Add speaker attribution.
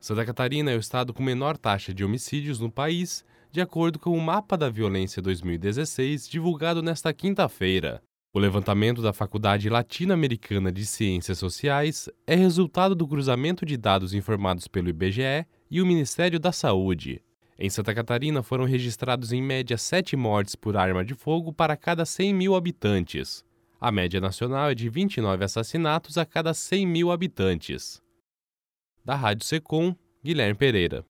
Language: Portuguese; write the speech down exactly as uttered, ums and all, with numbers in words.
Speaker 1: Santa Catarina é o estado com menor taxa de homicídios no país, de acordo com o Mapa da Violência dois mil e dezesseis, divulgado nesta quinta-feira. O levantamento da Faculdade Latino-Americana de Ciências Sociais é resultado do cruzamento de dados informados pelo I B G E e o Ministério da Saúde. Em Santa Catarina foram registrados em média sete mortes por arma de fogo para cada cem mil habitantes. A média nacional é de vinte e nove assassinatos a cada cem mil habitantes. Da Rádio Secom, Guilherme Pereira.